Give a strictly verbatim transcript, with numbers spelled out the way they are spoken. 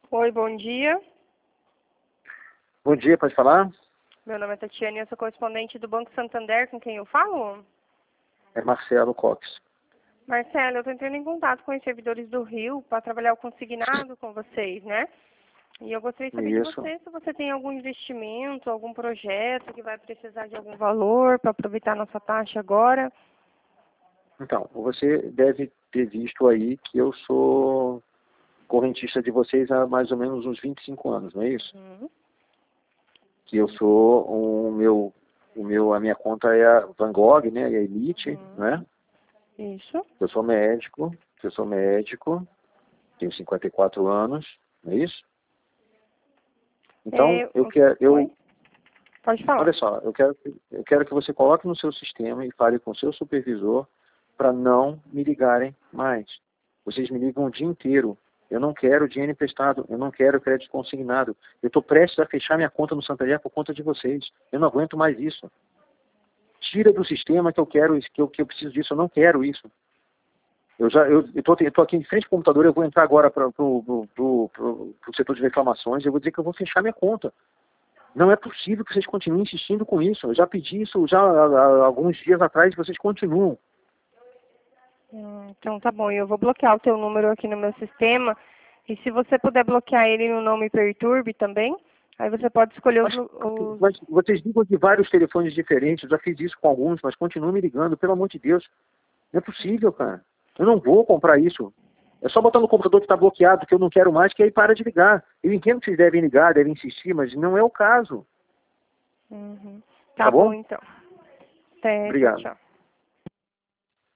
Oi, bom dia. Bom dia, pode falar? Meu nome é Tatiane, eu sou correspondente do Banco Santander, com quem eu falo? É Marcelo Cox. Marcelo, eu estou entrando em contato com os servidores do Rio para trabalhar o consignado com vocês, né? E eu gostaria de saber de Isso. você se você tem algum investimento, algum projeto que vai precisar de algum valor para aproveitar a nossa taxa agora. Então, você deve ter visto aí que eu sou correntista de vocês há mais ou menos uns vinte e cinco anos, não é isso? Uhum. Que eu sou o meu, o meu, a minha conta é a Van Gogh, né? E a Elite, Uhum. né? Isso. Eu sou médico, eu sou médico, tenho cinquenta e quatro anos, não é isso? Então, É, eu quero, Oi? eu, Pode falar. olha só, eu quero, que- eu quero que você coloque no seu sistema e fale com o seu supervisor para não me ligarem mais. Vocês me ligam o dia inteiro. Eu não quero dinheiro emprestado, eu não quero crédito consignado. Eu estou prestes a fechar minha conta no Santander por conta de vocês. Eu não aguento mais isso. Tira do sistema que eu quero isso, que eu, que eu preciso disso. Eu não quero isso. Eu já eu estou aqui em frente ao computador, eu vou entrar agora para o setor de reclamações, eu vou dizer que eu vou fechar minha conta. Não é possível que vocês continuem insistindo com isso. Eu já pedi isso já há, há alguns dias atrás e vocês continuam. Hum, então tá bom, eu vou bloquear o teu número aqui no meu sistema. E se você puder bloquear ele no nome Perturbe também, aí você pode escolher os, Mas, os... mas vocês ligam de vários telefones diferentes, eu já fiz isso com alguns, mas continuam me ligando, pelo amor de Deus. Não é possível, cara. Eu não vou comprar isso. É só botar no computador que está bloqueado, que eu não quero mais, que aí para de ligar. Eu entendo que vocês devem ligar, devem insistir, mas não é o caso. Uhum. Tá Tá bom, bom? então. Até, tchau, Obrigado. tchau.